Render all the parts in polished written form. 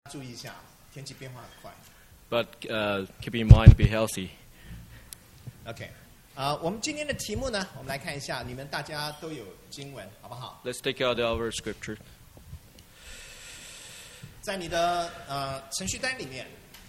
注意一下，天气变化很快。 But keep in mind, be healthy. OK， 我们今天的题目呢，我们来看一下，你们大家都有经文，好不好？ Let's take out our scripture. 在你的程序单里面。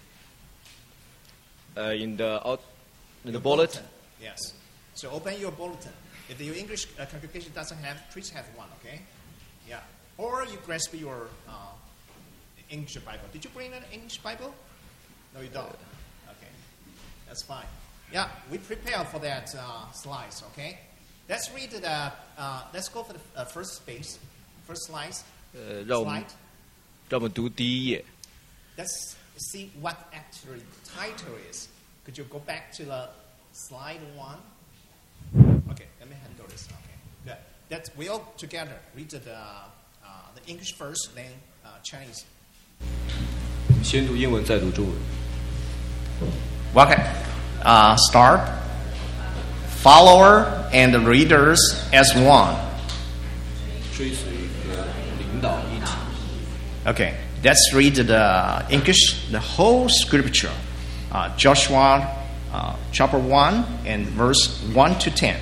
In the bulletin. Yes. So open your bulletin. If your English congregation doesn't have, please have one. Okay. Yeah. Or you grasp your English Bible. Did you bring an English Bible? No, you don't. Okay. That's fine. Yeah, we prepare for that slides. Okay. Let's read the. Let's go for the first space. First slide. 让我们读第一页。 Let's see what actually title is. Could you go back to the slide 1? Okay, let me handle this. Okay, good. That we all together read the English first, then Chinese. 先读英文，再读中文。 Okay. Start. Follower and readers as one. 追随和领导一起。 Okay, let's read the English, the whole scripture. Joshua chapter 1 and verse 1 to 10.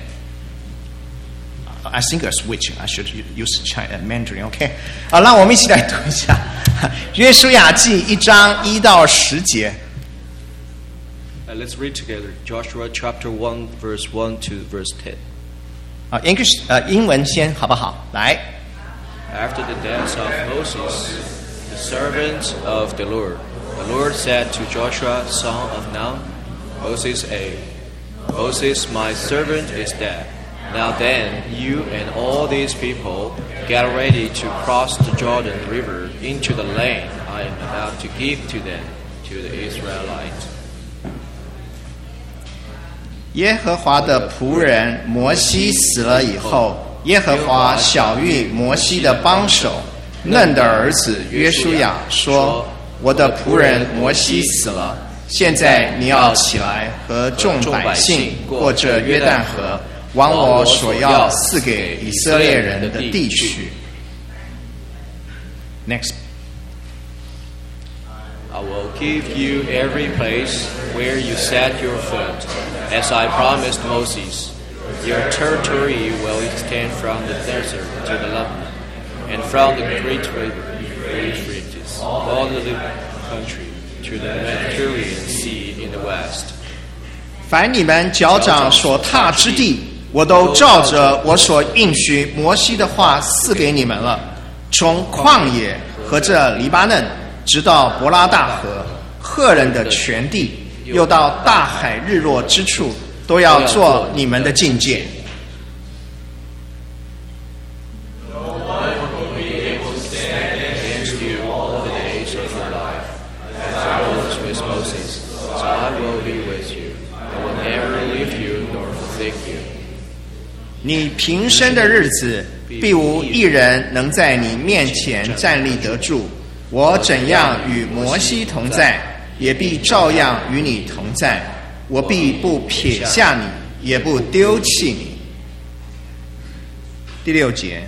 I think I'm switching. I should use Mandarin. Okay. 让我们一起来读一下约书亚记1章1到10节。 Let's read together. Joshua chapter 1 verse 1 to verse 10. English 英文先好不好？来。 After the death of Moses, the servant of the Lord said to Joshua, son of Nun, Moses' Moses, my servant, is dead. Now then, you and all these people get ready to cross the Jordan River into the land I am about to give to them, to the Israelites. 耶和华的仆人摩西死了以后，耶和华晓谕摩西的帮手嫩的儿子约书亚说：“我的仆人摩西死了，现在你要起来和众百姓过这约旦河，往我所要赐给以色列人的地去。” Next. I will give you every place where you set your foot, as I promised Moses. Your territory will extend from the desert to the Lebanon, and from the great ridges, all the country, to the Mediterranean Sea in the west. 凡你们脚掌所踏之地，我都照着我所应许摩西的话赐给你们了。从旷野和这黎巴嫩，直到伯拉大河，赫人的全地，又到大海日落之处，都要做你们的境界。你平生的日子，必无一人能在你面前站立得住。我怎样与摩西同在，也必照样与你同在。我必不撇下你，也不丢弃你。第6节。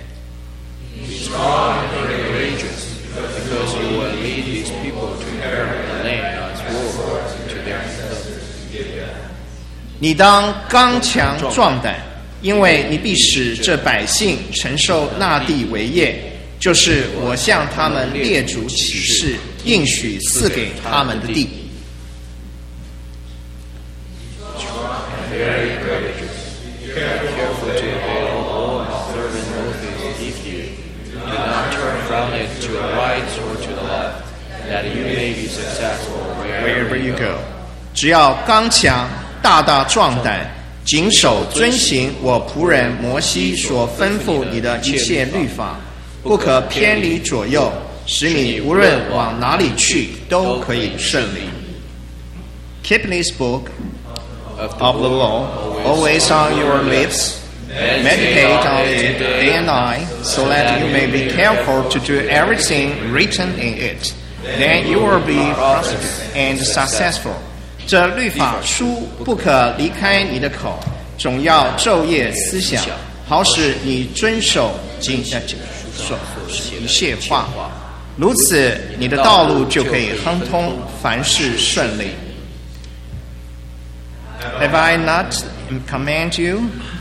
你当刚强壮胆，因为你必使这百姓承受那地为业，就是我向他们列祖起誓应许赐给他们的地。Wherever you go， 只要刚强，大大壮胆，谨守遵行我仆人摩西所吩咐你的一切律法，不可偏离左右，使你无论往哪里去都可以顺利。Keep this book of the law always on your lips. Meditate on it day and night, so that you may be careful to do everything written in it. Then you will be prosperous and successful. 这律法书不可离开你的口，总要昼夜思想，好使你遵守一切话。 如此，你的道路就可以亨通，凡事顺利。Have I not commanded you?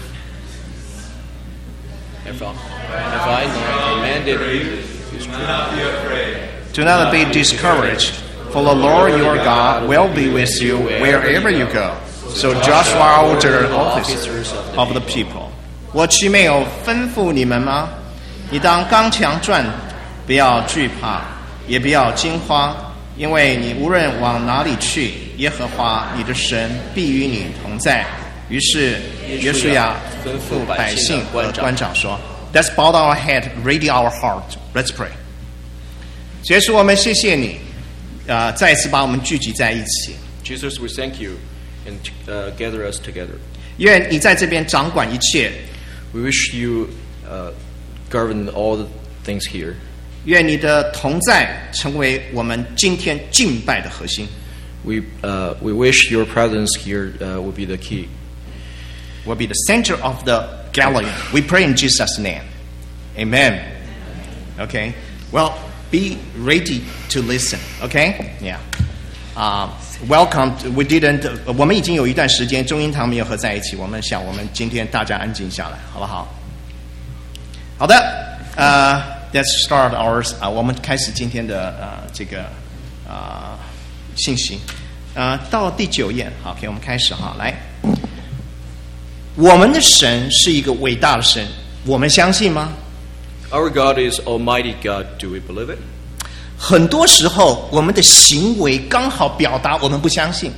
Have I not commanded you? Do not be discouraged, for the Lord your God will be with you wherever you go. So Joshua ordered officers of the people. 我岂没有吩咐你们吗？你当刚强壮，不要惧怕，也不要惊慌，因为你无论往哪里去，耶和华你的神必与你同在。于是约书亚吩咐百姓和官长说 ：“Let's bow our head, ready our heart. Let's pray.” 耶稣，我们谢谢你，再一次把我们聚集在一起。 Jesus, we thank you and gather us together. 愿你在这边掌管一切。 We wish you govern all the things here. 愿你的同在成为我们今天敬拜的核心。 We wish your presence here will be the key. Will be the center of the gathering. We pray in Jesus' name. Amen. Okay. Well, be ready to listen. Okay. Yeah. Welcome. We didn't. 我们已经有一段时间中英堂没有合在一起。我们想，我们今天大家安静下来，好不好？好的。Let's start ours. 我们开始今天的这个信息。到第9页，好 ，OK， 我们开始哈，来。我们的神是一个伟大的神，我们相信吗？ Our God is Almighty God. Do we believe it? 很多时候，我们的行为刚好表达我们不相信。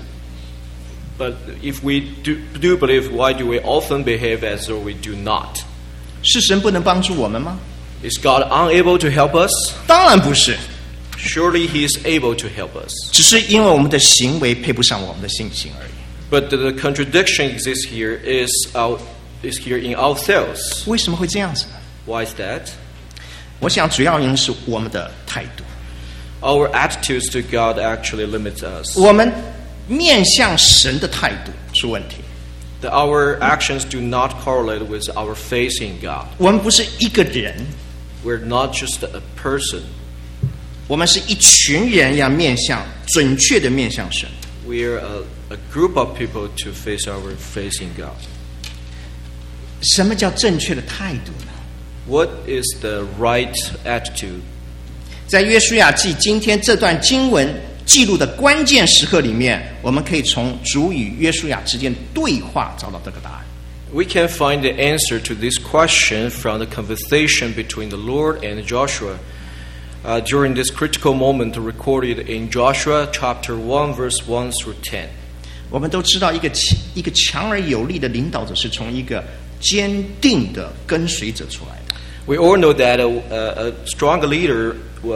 But if we do believe, why do we often behave as though we do not? 是神不能帮助我们吗？ Is God unable to help us? 当然不是， Surely He is able to help us. 只是因为我们的行为配不上我们的信心而已。 But the contradiction exists here is here in ourselves. 为什么会这样子呢？ Why is that? 我想主要原因是我们的态度。 Our attitudes to God actually limit us. 我们面向神的态度出问题。 Our actions do not correlate with our faith in God. 我们不是一个人， We're not just a person. 我们是一群人要面向准确的面向神。 We're a group of people to face our faith in God. 什么叫正确的态度呢？ What is the right attitude? 在约书亚记今天这段经文记录的关键时刻里面，我们可以从主与约书亚之间的对话找到这个答案。 We can find the answer to this question from the conversation between the Lord and Joshua during this critical moment recorded in Joshua chapter 1 verse 1 through 10. 我们都知道，一个强而有力的领导者是从一个坚定的跟随者出来的。 We all know that a strong leader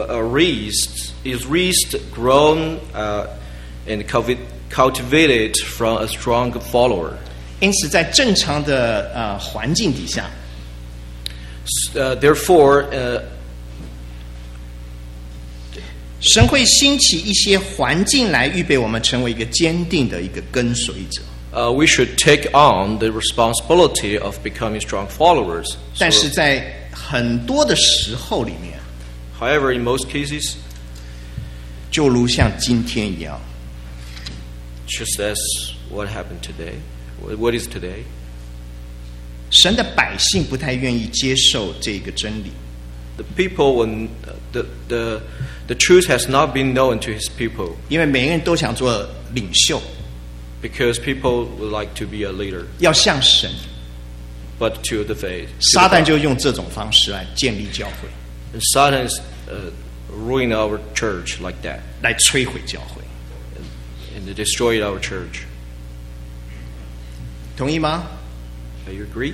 is raised, grown, and cultivated from a strong follower. 因此，在正常的环境底下， Therefore, 神会兴起一些环境来预备我们成为一个坚定的一个跟随者。 we should take on the responsibility of becoming strong followers. 但是在很多的时候里面， However, in most cases, 就如像今天一样， just as what happened today, what is today, 神的百姓不太愿意接受这个真理。 the people when the truth has not been known to His people, 因为每个人都想做领袖， because people would like to be a leader, 要像神， but to the faith. 撒旦就用这种方式来建立教会， And Satan is ruining our church like that, 来摧毁教会。 and destroyed our church. 同意吗？ Do you agree?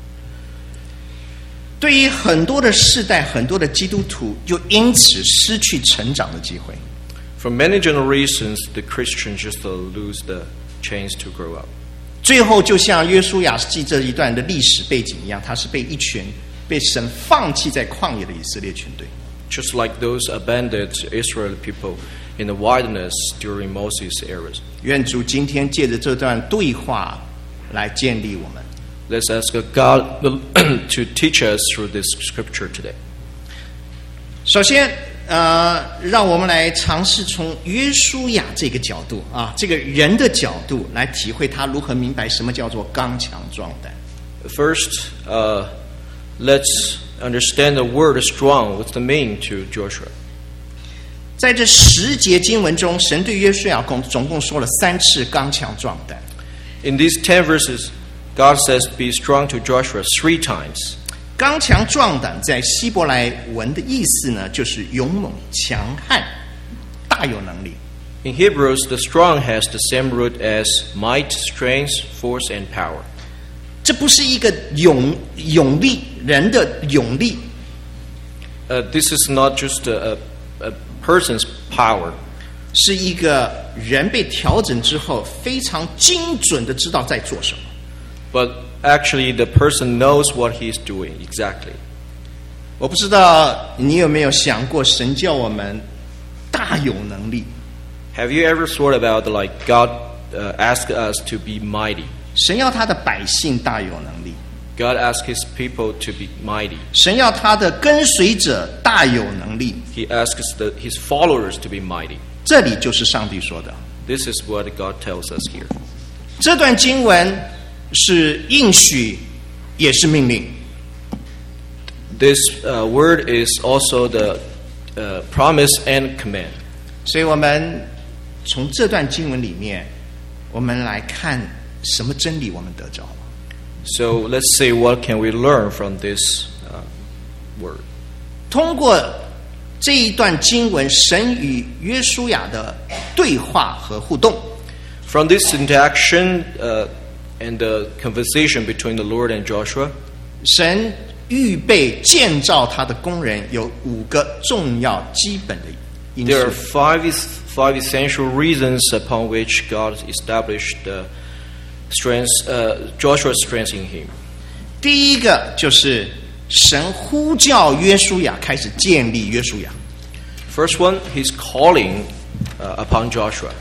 对于很多的世代，很多的基督徒就因此失去成长的机会。 For many generations, the Christians just lose the chance to grow up. 最后，就像约书亚记这一段的历史背景一样，他是被一群被神放弃在旷野的以色列军队。 Just like those abandoned Israeli people in the wilderness during Moses' eras. 愿主今天借着这段对话来建立我们。 Let's ask God to teach us through this scripture today. 首先， 让我们来尝试从约书亚这个角度啊，这个人的角度来体会他如何明白什么叫做刚强壮胆。 First, let's understand the word strong. What's the meaning to Joshua? 在这10节经文中，神对约书亚总共说了3次刚强壮胆。 In these 10 verses, God says, "Be strong" to Joshua 3 times. 刚强壮胆在希伯来文的意思呢，就是勇猛、强悍、大有能力。 In Hebrews, the strong has the same root as might, strength, force, and power. 这不是一个勇力，人的勇力。 This is not just a person's power. 是一个人被调整之后非常精准的知道在做什么。 But actually, the person knows what he's doing exactly. 我不知道你有没有想过，神叫我们大有能力。 Have you ever thought about like God asked us to be mighty? 神要他的百姓大有能力。 God asked His people to be mighty. 神要他的跟随者大有能力。 He asks His followers to be mighty. 这里就是上帝说的。 This is what God tells us here. 这段经文是应许，也是命令。 This word is also the promise and command. 所以我们从这段经文里面，我们来看什么真理我们得着。 So let's see what can we learn from this word. 通过这一段经文，神与约书亚的对话和互动。 From this interaction and the conversation between the Lord and Joshua, 神预备建造他的工人有5个重要基本的因 there are 素。 five essential reasons upon which God established Joshua's strength in him. 第一个就是神呼叫约书亚开始建立约书亚。 First one, He's calling upon Joshua.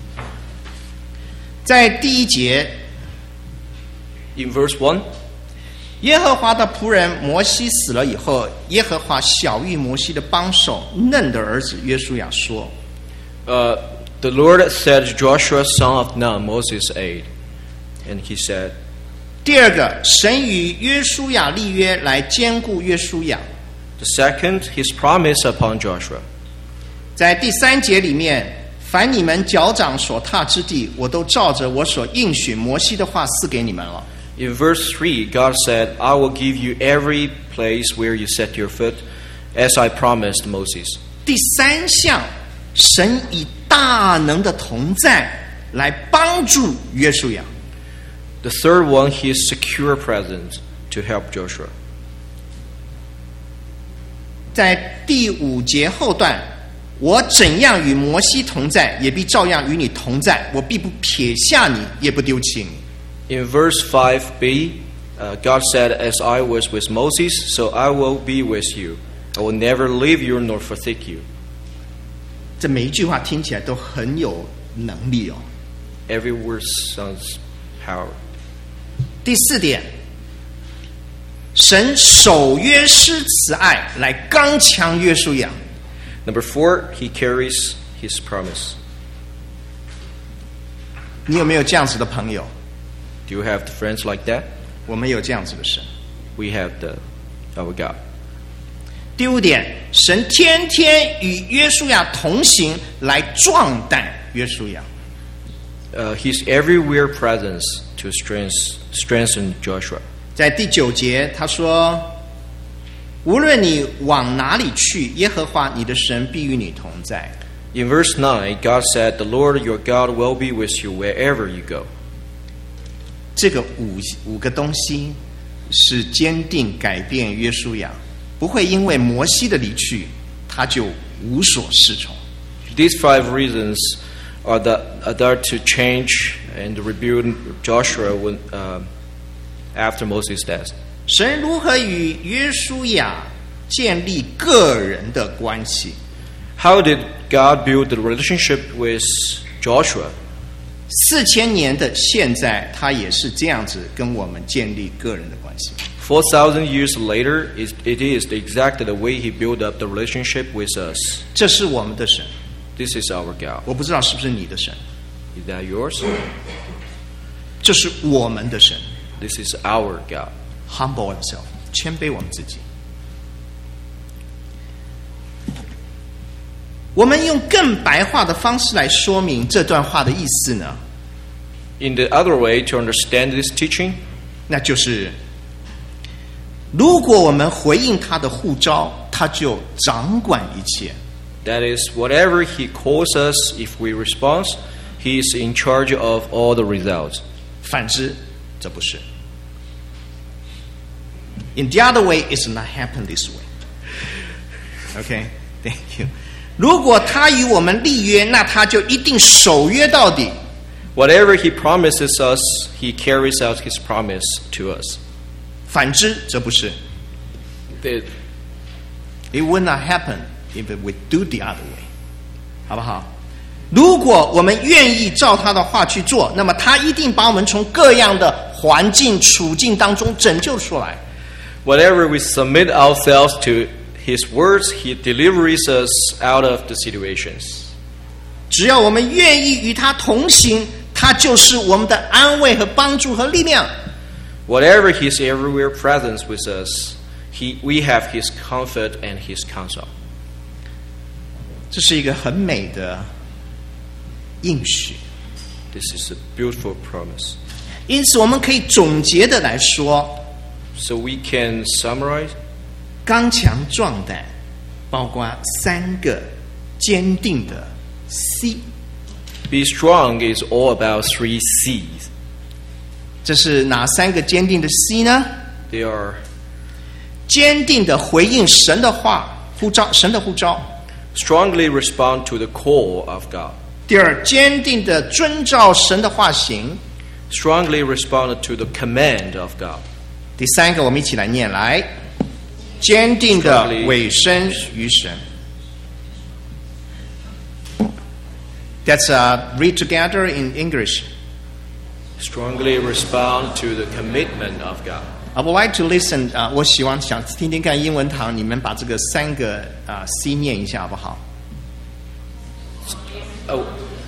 在第1节， In verse 1, 耶和华的仆人摩西死了以后，耶和华晓谕摩西的帮手嫩的儿子约书亚说， the Lord said to Joshua, son of Nun, Moses' aide, and He said, 第二个，神与约书亚立约来兼顾约书亚。 the second, His promise upon Joshua. 在第3节里面，凡你们脚掌所踏之地，我都照着我所应许摩西的话赐给你们了。 In verse 3, God said, I will give you every place where you set your foot, as I promised Moses. 第3项，神以大能的同在来帮助约书亚。 The third one, His secure presence to help Joshua. 在第5节后段，我怎样与摩西同在，也必照样与你同在，我必不撇下你，也不丢弃你。 In verse 5b, God said, as I was with Moses, so I will be with you. I will never leave you nor forsake you. 这每一句话听起来都很有能力哦。 Every word sounds power. 第4点，神守约施慈爱来刚强约书亚。 Number 4, He carries His promise. 你有没有这样子的朋友？ Do you have friends like that? 我们有这样子的神。 We have our God. 第5点，神天天与约书亚同行，来壮胆约书亚。 His everywhere presence to strengthen Joshua. 在第9节，他说：“无论你往哪里去，耶和华你的神必与你同在。” In verse 9, God said, the Lord your God will be with you wherever you go. 这个五个东西是坚定改变约书亚，不会因为摩西的离去，他就无所适从。 These 5 reasons are there to change and rebuild Joshua when, after Moses' death. 神如何与约书亚建立个人的关系？ How did God build the relationship with Joshua? 4000年的现在，他也是这样子跟我们建立个人的关系。 4,000 years later, it is exactly the way He built up the relationship with us. 这是我们的神， This is our God. 我不知道是不是你的神， Is that yours? 这是我们的神。 This is our God. Humble ourselves， 谦卑我们自己。我们用更白话的方式来说明这段话的意思呢， In the other way to understand this teaching, 那就是如果我们回应他的呼召，他就掌管一切。 that is, whatever He calls us, if we respond, He is in charge of all the results. 反之，这不是。In the other way, it's not happen this way. Okay, thank you. 如果他与我们立约，那他就一定守约到底。 Whatever He promises us, He carries out His promise to us. 反之，这不是。 The- It will not happen if we do the other way. 好不好？如果我们愿意照他的话去做，那么他一定把我们从各样的环境处境当中拯救出来。 Whatever we submit ourselves to His words, He delivers us out of the situations. 只要我们愿意与他同行，他就是我们的安慰和帮助和力量。 Whatever His everywhere presence with us, we have His comfort and His counsel. 这是一个很美的应许。 This is a beautiful promise. 因此，我们可以总结的来说， So we can summarize. 刚强壮胆，包括3个坚定的 C。 Be strong is all about 3 C's. 这是哪3个坚定的 C 呢？ They are 坚定的回应神的话，呼召神的呼召。 strongly respond to the call of God. 第二，坚定的遵照神的话行。 Strongly respond to the command of God. 第3个，我们一起来念来，坚定的委身于神。That's read together in English. Strongly respond to the commitment of God. I would like to listen. 我想听听看英文堂，你们把这个3个C 念一下好不好？ Oh,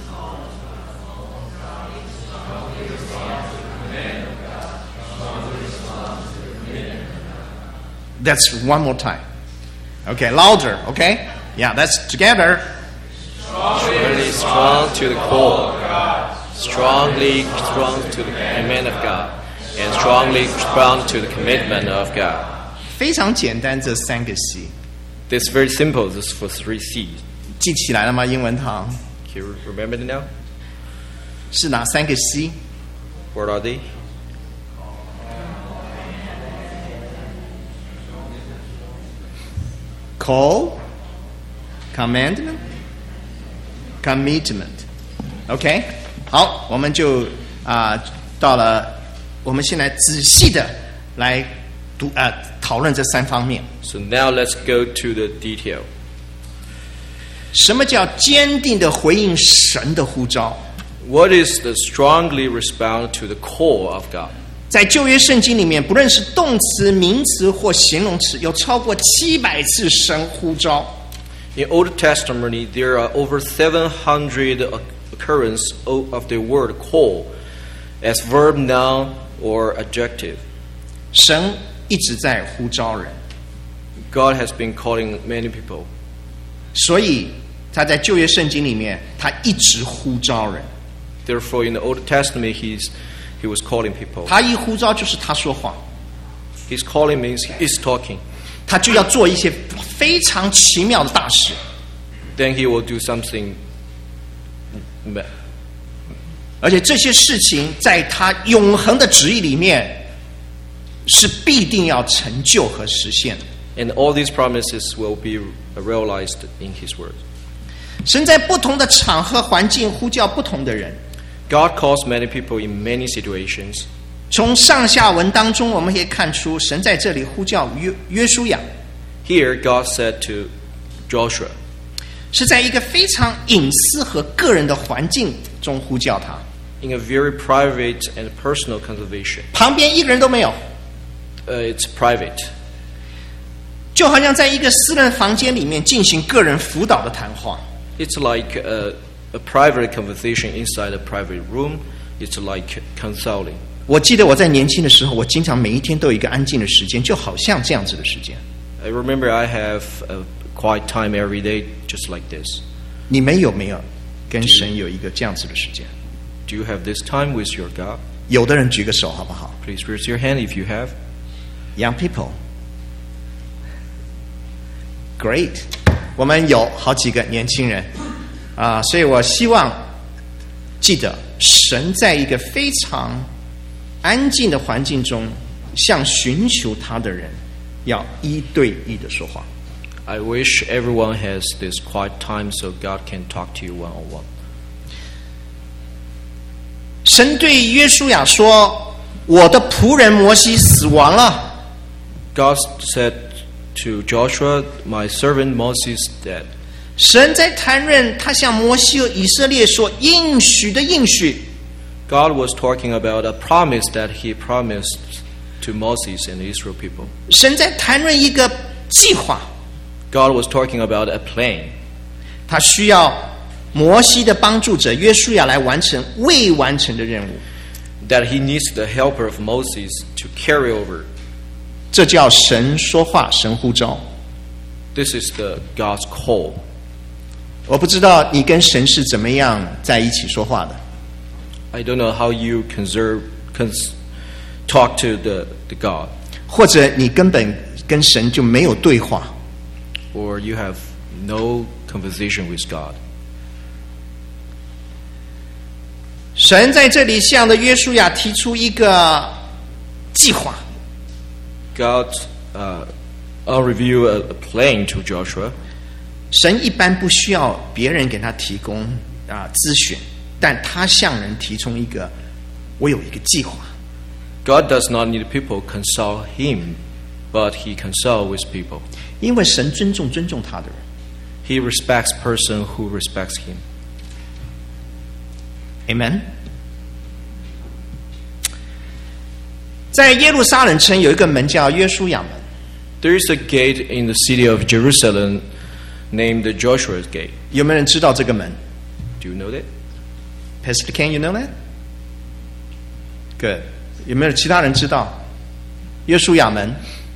That's one more time. Okay, louder. Okay, yeah, that's together. strongly strong to the call. Strongly strong to the command of God. And strongly respond to the commitment of God. 非常简单，这3个 C This is very simple. This is for 3 C's. 记起来了吗？英文堂 Can you remember it now? 是哪3个 C？ What are they? Call, commandment, commitment. OK， 好，我们就到了，我们现在仔细的来讨论这3方面。 So now let's go to the detail. 什么叫坚定的回应神的呼召？ What is the strongly respond to the call of God? 在旧约圣经里面，不论是动词、名词或形容词，有超过700次神呼召。 In Old Testament, there are over 700 occurrences of the word call as verb, noun, or adjective. 神一直在呼召人， God has been calling many people. 所以他在旧约圣经里面，他一直呼召人。 Therefore, in the Old Testament, he was calling people. 他一呼召就是他说话， His calling means he's talking. 他就要做一些非常奇妙的大事。 Then he will do something. 而且这些事情在他永恒的旨意里面是必定要成就和实现的。 And all these promises will be realized in his word. 神在不同的场合环境呼叫不同的人。 God calls many people in many situations. 从上下文当中，我们可以看出，神在这里呼叫约书亚， Here, God said to Joshua, 是在一个非常隐私和个人的环境中呼叫他， in a very private and personal conversation. 旁边一个人都没有， it's private. 就好像在一个私人房间里面进行个人辅导的谈话。 It's like a private conversation inside a private room. It's like counseling. 我记得我在年轻的时候，我经常每一天都有一个安静的时间，就好像这样子的时间。 I remember I have a quiet time every day, just like this. 你们有没有跟神有一个这样子的时间？ Do you have this time with your God? 有的人举个手好不好 Please raise your hand if you have. ？Young people, great. 我们有好几个年轻人啊，所以我希望记得，神在一个非常安静的环境中，向寻求他的人要一对一的说话。 I wish everyone has this quiet time so God can talk to you one-on-one. 神对约书亚说：“我的仆人摩西死亡了。” God said to Joshua, "My servant Moses is dead." 神在谈论他向摩西和以色列所应许的应许。 God was talking about a promise that He promised to Moses and the Israel people. 神在谈论一个计划。 God was talking about a plan. 他需要摩西的帮助者约书亚来完成未完成的任务。 That He needs the helper of Moses to carry over. 这叫神说话，神呼召。 This is the God's call. 我不知道你跟神是怎么样在一起说话的。 I don't know how you talk to the God. 或者你根本跟神就没有对话。 Or you have no conversation with God. 神在这里向着约书亚提出一个计划。 God reveal a plan to Joshua. 神一般不需要别人给他提供咨询，但他向人提出一个，我有一个计划。 God does not need people consult Him, but He consult with people. 因为神尊重他的人。 He respects person who respects Him. Amen. 在耶路撒冷城有一个门叫约书亚门。 There is a gate in the city of Jerusalem named the Joshua's Gate. 有没有人知道这个门 Do you know that? Pastor Ken, you know that? Good. 有没有其他人知道约书亚门？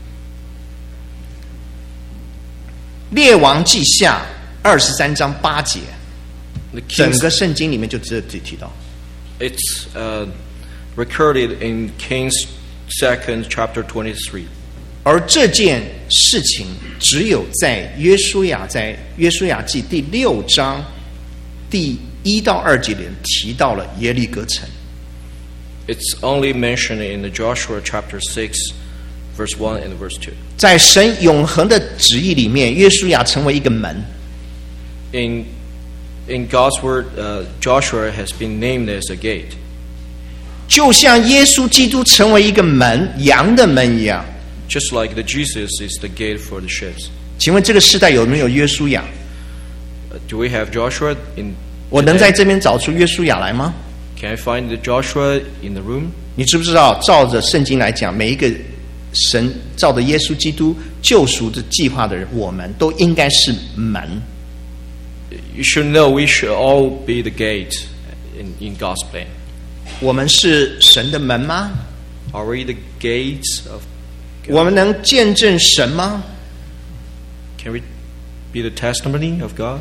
列王记下23章8节， The 整 Kings, 个圣经里面就只提到。 it's recorded in Kings 2nd chapter 23. 而这件事情只有在约书亚记第6章第1到2节里提到了耶利哥城。 It's only mentioned in the Joshua chapter 6, verse 1 and verse 2. 在神永恒的旨意里面，约书亚成为一个门。 In God's word, Joshua has been named as a gate. 就像耶稣基督成为一个门，羊的门一样。 Just like the Jesus is the gate for the ships. 请问这个时代有没有约书亚？ Do we have Joshua in? 我能在这边找出约书亚来吗？ Can I find the Joshua in the room? 你知不知道，照着圣经来讲，每一个神照着耶稣基督救赎的计划的人，我们都应该是门。 You should know we should all be the gate in God's plan. 我们是神的门吗？ Are we the gates of? 我们能见证神吗？ Can we be the testimony of God?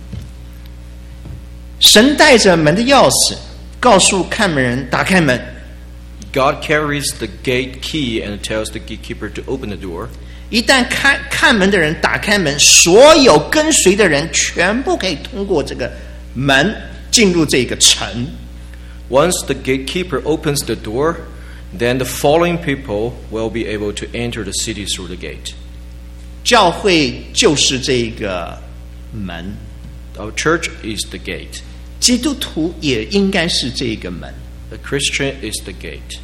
神带着门的钥匙，告诉看门人打开门。 God carries the gate key and tells the gatekeeper to open the door. 一旦看门的人打开门，所有跟随的人全部可以通过这个门进入这个城。 Once the gatekeeper opens the door, then the following people will be able to enter the city through the gate. 教会就是这个门， Our church is the gate. 基督徒也应该是这个门。 The Christian is the gate.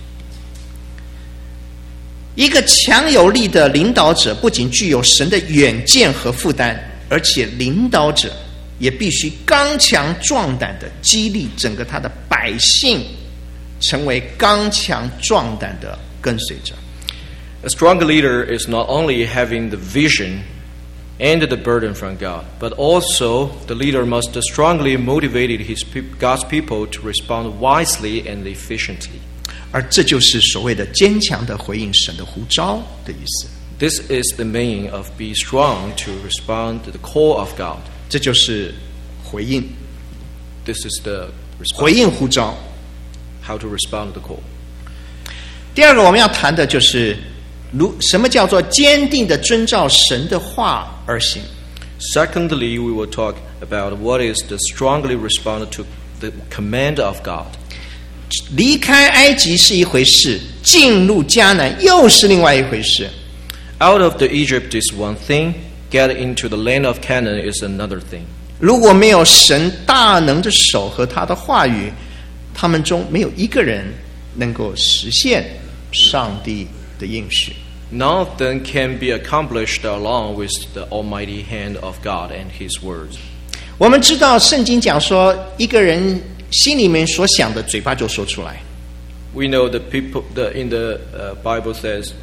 一个强有力的领导者不仅具有神的远见和负担，而且领导者也必须刚强壮胆的激励整个他的百姓成为刚强壮胆的跟随者。 A strong leader is not only having the vision and the burden from God, but also the leader must strongly motivate God's people to respond wisely and efficiently. 而这就是所谓的坚强的回应神的呼召的意思。 This is the meaning of be strong to respond to the call of God. 这就是回应， This is the 回 response, 应呼召。 how to respond to the call. 第二个我们要谈的就是什么叫做坚定的遵照神的话而行。 Secondly, we will talk about what is the strongly respond to the command of God. 离开埃及是一回事，进入迦南又是另外一回事。 Out of the Egypt is one thing, get into the land of Canaan is another thing. 如果没有神大能的手和他的话语，他们中没有一个人能够实现上帝的应许。 None of them can be accomplished along with the almighty hand of God and His words. 我们知道圣经讲说，一个人心里面所想的，嘴巴就说出来。 We know the people in the Bible says,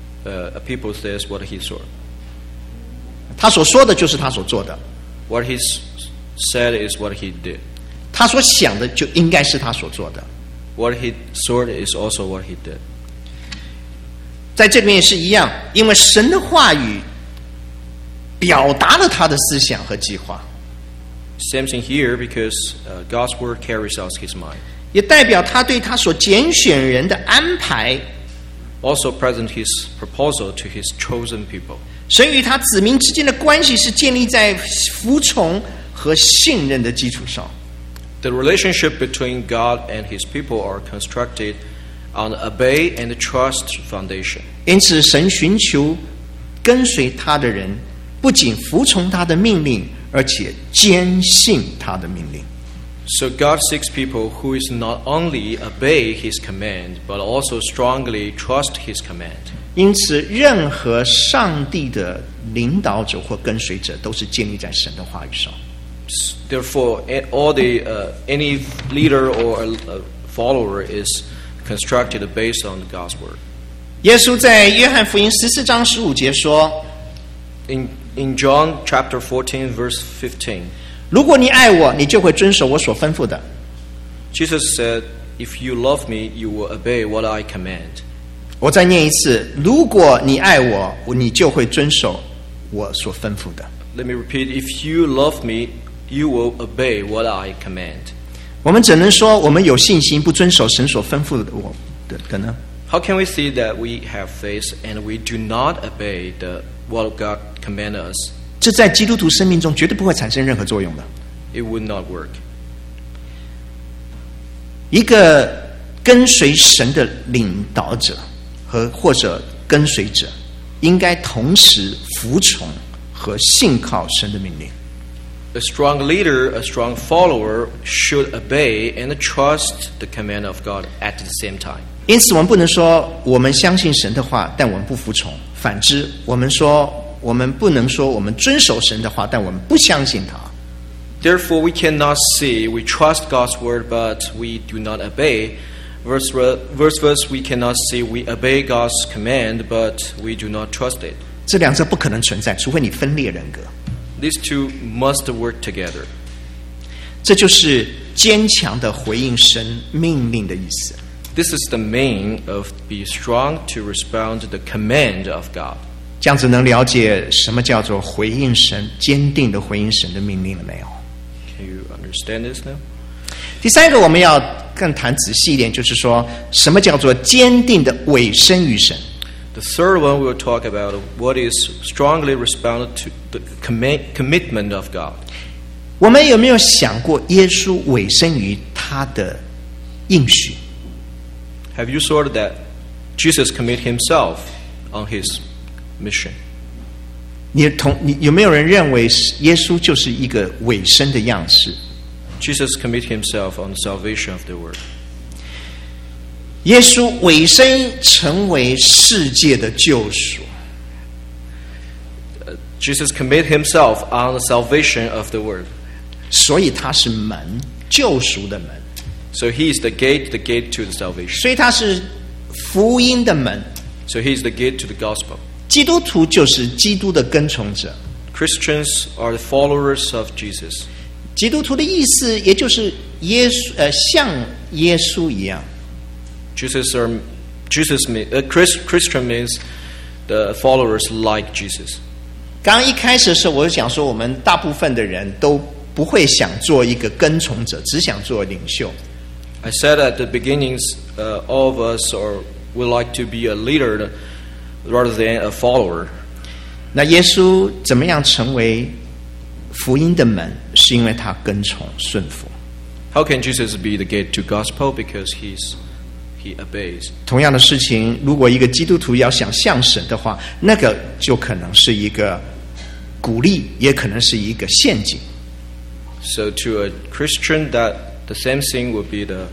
a people says what he saw. 他所说的就是他所做的， What he said is what he did. 他所想的就应该是他所做的。 What he saw is also what he did. 在这里面也是一样，因为神的话语表达了他的思想和计划， Same thing here because God's word carries out His mind. 也代表他对他所拣选人的安排。 Also present His proposal to His chosen people. 神与他子民之间的关系是建立在服从和信任的基础上。 The relationship between God and His people are constructed on obey and trust foundation. 因此，神寻求跟随他的人，不仅服从他的命令，而且坚信他的命令。 So God seeks people who is not only obey His command, but also strongly trust His command. 因此，任何上帝的领导者或跟随者，都是建立在神的话语上。 Therefore, any leader or a follower is constructed based on God's word. 耶稣在约翰福音14章15节说 In John chapter 14, verse 15, 如果你爱我，你就会遵守我所吩咐的。 Jesus said, "If you love me, you will obey what I command." 我再念一次，如果你爱我，你就会遵守我所吩咐的。 Let me repeat, if you love me, you will obey what I command. 我们怎能说我们有信心不遵守神所吩咐的呢？ How can we say that we have faith and we do not obey what God commanded us? 这在基督徒生命中绝对不会产生任何作用的。 It would not work. 一个跟随神的领导者或者跟随者，应该同时服从和信靠神的命令。 A strong leader, a strong follower should obey and trust the command of God at the same time. 因此，我们不能说我们相信神的话，但我们不服从；反之，我们不能说我们遵守神的话，但我们不相信他。 Therefore, we cannot say we trust God's word, but we do not obey. Verse, we cannot say we obey God's command, but we do not trust it. 这两者不可能存在，除非你分裂人格。 These two must work together. 这就是坚强的回应神命令的意思。 This is the meaning of be strong to respond to the command of God. 这样子能了解什么叫做回应神、坚定的回应神的命令了没有？ Can you understand this now? 第三个，我们要更谈仔细一点，就是说什么叫做坚定的委身于神。 The third one we will talk about what is strongly responded to the commitment of God. 我们有没有想过耶稣委身于他的应许？ Have you thought that Jesus commit himself on his mission? 你有没有人认为耶稣就是一个委身的样式？ Jesus commit himself on the salvation of the world. 耶稣委身成为世界的救赎。 Jesus commit himself on the salvation of the world. 所以他是门，救赎的门。 So he is the gate to the salvation. 所以他是福音的门。 So he's the gate to the gospel. 基督徒就是基督的跟从者。 Christians are the followers of Jesus. 基督徒的意思也就是像耶稣一样。 Christian means the followers like Jesus. 刚刚一开始的时候，我就讲说，我们大部分的人都不会想做一个跟从者，只想做领袖。 I said at the beginnings, all of us would like to be a leader rather than a follower. 那耶稣怎么样成为福音的门？是因为他跟从顺服。 How can Jesus be the gate to gospel? Because he obeys. 同样的事情，如果一个基督徒要想像神的话，那个就可能是一个鼓励，也可能是一个陷阱。 So to a Christian, that the same thing would be the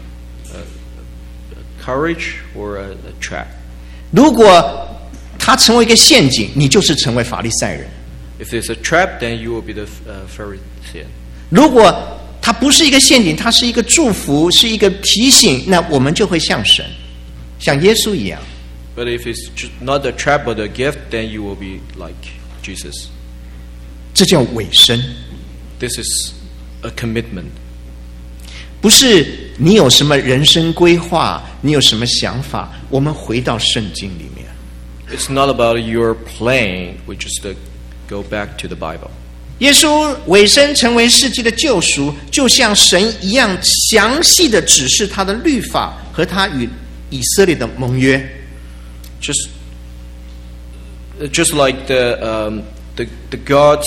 courage or a trap. 如果他成为一个陷阱，你就是成为法利赛人。 If it's a trap, then you will be the Pharisee. 如果它不是一个陷阱，它是一个祝福，是一个提醒，那我们就会像神，像耶稣一样。 But if it's not a trap but a gift, then you will be like Jesus. 这叫委身。 This is a commitment. 不是你有什么人生规划，你有什么想法，我们回到圣经里面。 It's not about your plan, we just go back to the Bible. 耶稣委身成为世界的救赎，就像神一样详细的指示他的律法和他与以色列的盟约。 Just like the God,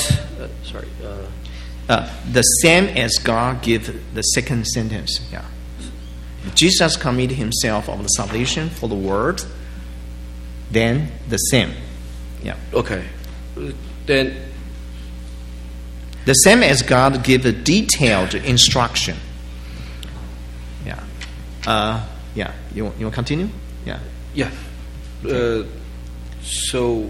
the same as God give the second sentence. Yeah, Jesus committed himself of the salvation for the world. Then the same. Yeah. Okay. Then the same as God give a detailed instruction. Yeah. Yeah. You want to continue? Yeah. Yeah. So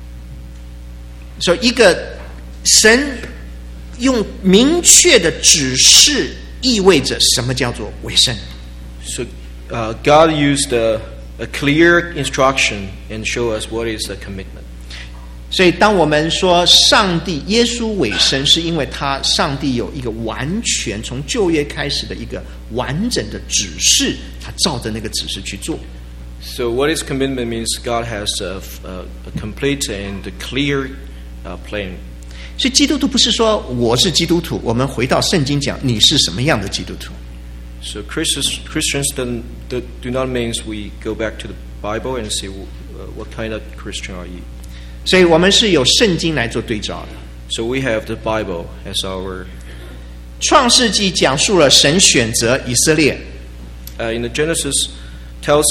一个神用明确的指示，意味着什么叫做委身。 So God used a clear instruction and show us what is a commitment. 所以当我们说上帝耶稣委身，是因为上帝有一个完全从旧约开始的一个完整的指示，他照着那个指示去做。 So what is commitment means God has a complete and clear plan. 所以基督徒不是说我是基督徒，我们回到圣经讲你是什么样的基督徒。 So Christians do not mean we go back to the Bible and say what kind of Christian are you. 所以我们是有圣经来做对照的。 So we have the Bible as our. 创世纪讲述了神选择以色列。 In the Genesis tells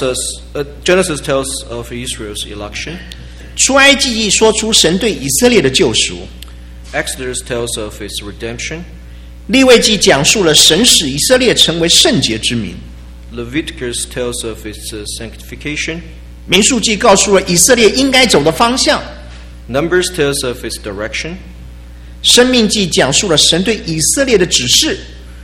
of Israel's election. 出埃及记说出神对以色列的救赎。 Exodus tells of its redemption. 利未记讲述了神使以色列成为圣洁之民。 Leviticus tells of its sanctification. 民数记告诉了以色列应该走的方向。 Numbers tells of its direction. 申命记讲述了神对以色列的指示。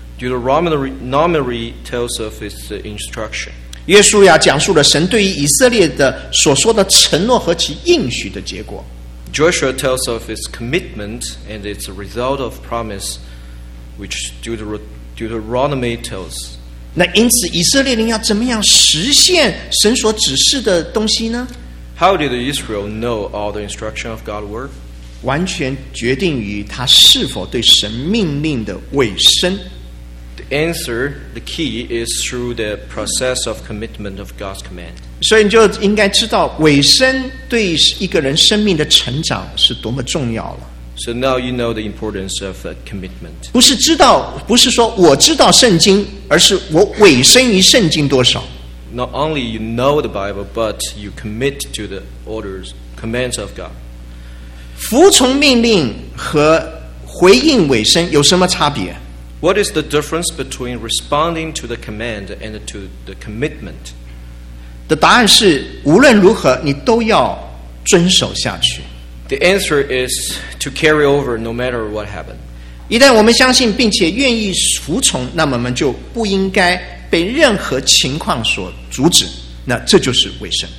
Deuteronomy tells of its instruction. 约书亚讲述了神对于以色列的所说的承诺和其应许的结果。 Joshua tells of its commitment and its result of promise, which Deuteronomy tells. 那因此以色列人要怎么样实现神所指示的东西呢？ How did Israel know all the instruction of God's word? 完全决定于他是否对神命令的委身。 The answer, the key, is through the process of commitment of God's command. 所以你就应该知道委身对一个人生命的成长是多么重要了。 So now you know the importance of commitment. 不是说我知道圣经，而是我委身于圣经多少。 Not only you know the Bible, but you commit to the commands of God. 服从命令和回应委身有什么差别？ What is the difference between responding to the command and to the commitment? 的答案是，无论如何你都要遵守下去。 The answer is to carry over no matter what happened. 一旦我们相信并且愿意服从，那么我们就不应该被任何情况所阻止。那这就是委身。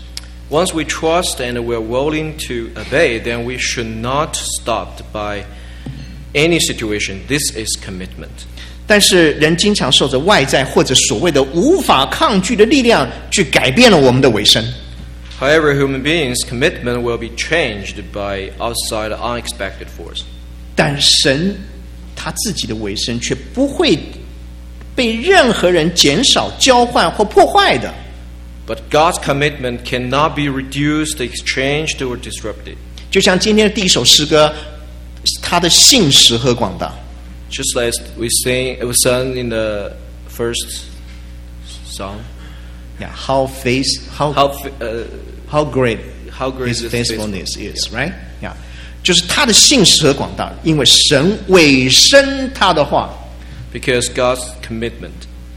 Once we trust and we're willing to obey, then we should not stop by any situation. This is commitment. 但是人经常受着外在或者所谓的无法抗拒的力量，去改变了我们的尾声。 However, human beings' commitment will be changed by outside unexpected force. 但神他自己的尾声却不会被任何人减少、交换或破坏的。 But God's commitment cannot be reduced, exchanged, or disrupted. 就像今天的第一首诗歌，他的信实和广大。 Just as we sang in the first song. Yeah, how great his faithfulness is, right? Yeah, 就是他的信实和广大，因为神委身他的话。 Because God's commitment.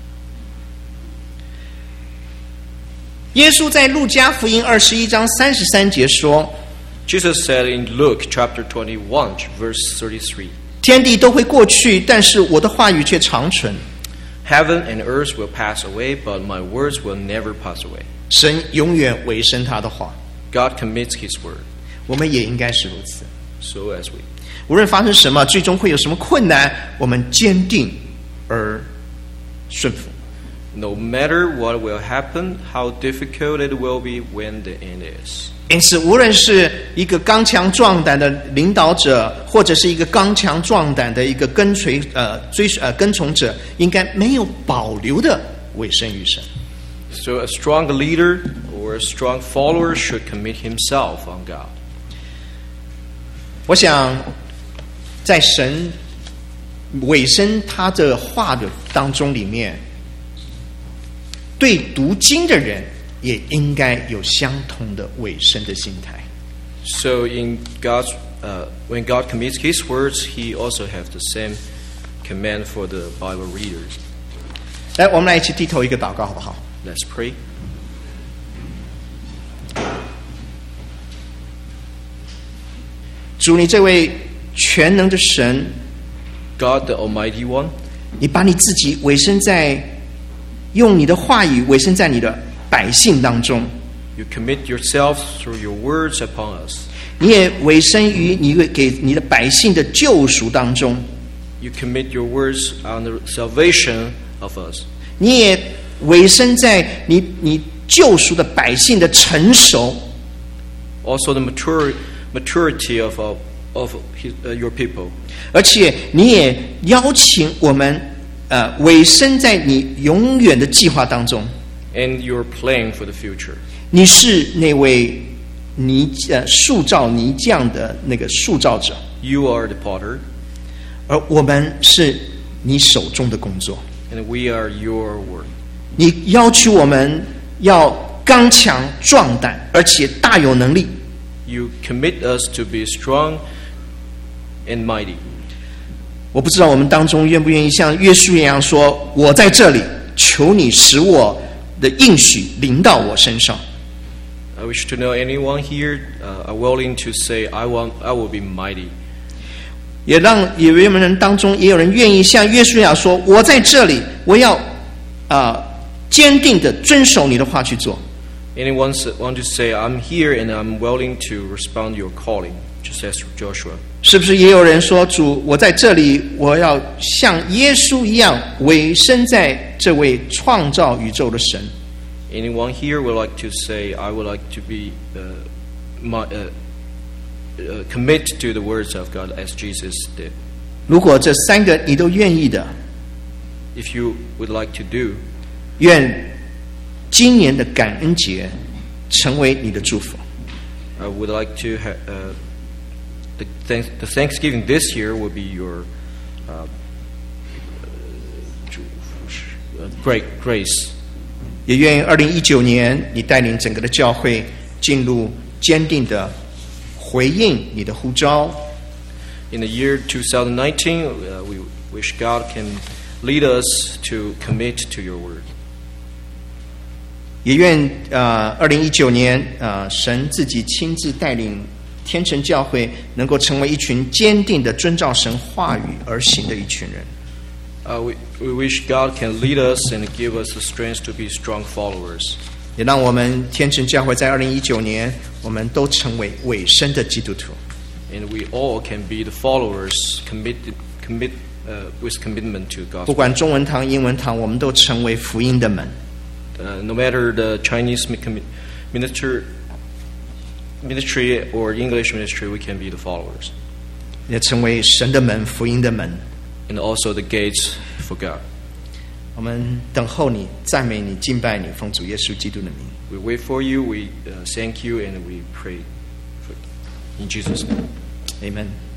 耶稣在路加福音21章33节说 Jesus said in Luke chapter 21, verse 33, 天地都会过去，但是我的话语却长存。 Heaven and earth will pass away, but my words will never pass away. 神永远委身他的话， God commits His word. 我们也应该是如此。 So as we. 无论发生什么，最终会有什么困难，我们坚定而顺服。 No matter what will happen, how difficult it will be when the end is. 因此，无论是一个刚强壮胆的领导者，或者是一个刚强壮胆的一个跟从者，应该没有保留的委身于神。 So a strong leader or a strong follower should commit himself on God. 我想，在神委身他的话的当中里面，对读经的人也应该有相同的委身的心态。 So in God's, when God commits His words, He also has the same command for the Bible readers. 来，我们来一起低头一个祷告，好不好？ Let's pray. 主，你这位全能的神， God, the Almighty One, 你把你自己委身在，用你的话语委身在你的百姓当中。 You commit yourself through your words upon us. 你也委身于你给你的百姓的救赎当中。 You commit your words on the salvation of us. 你也委身在你救赎的百姓的成熟。 Also the maturity of your people. 而且你也邀请我们委身在你永远的计划当中。 And your plan for the future. 你是那位塑造泥匠的那个塑造者， You are the potter. 而我们是你手中的工作。 And we are your work. 你要求我们要刚强壮胆，而且大有能力。 You commit us to be strong and mighty. 我不知道我们当中愿不愿意像约书一样说：“我在这里，求你使我的应许临到我身上。” I wish to know anyone here are willing to say, I will be mighty. 也让有人当中也有人愿意像约书亚说：“我在这里，我要坚定的遵守你的话去做。” Anyone want to say, I'm here and I'm willing to respond to your calling, just as Joshua. 是不是也有人说：“主，我在这里，我要像耶稣一样委身在这位创造宇宙的神。” Anyone here would like to say, I would like to be commit to the words of God as Jesus did. 如果这三个你都愿意的， If you would like to do, 愿今年的感恩节成为你的祝福。 I would like to the Thanksgiving this year will be your great grace. 也愿2019年你带领整个的教会进入坚定的回应你的呼召。 In the year 2019, we wish God can lead us to commit to your word. 也愿2019年神自己亲自带领天成教会能够成为一群坚定的遵照神话语而行的一群人。 We wish God can lead us and give us the strength to be strong followers. 也让我们天成教会在2019年，我们都成为委身的基督徒。 And we all can be the followers with commitment to 不 gospel. 管中文堂、英文堂，我们都成为福音的门。 No matter the Chinese ministry or English ministry, we can be the followers. 也成为神的门、福音的门。 And also the gates for God. 我们等候你、赞美你、敬拜你，奉主耶稣基督的名。 We wait for you, we thank you, and we pray in Jesus' name. Amen.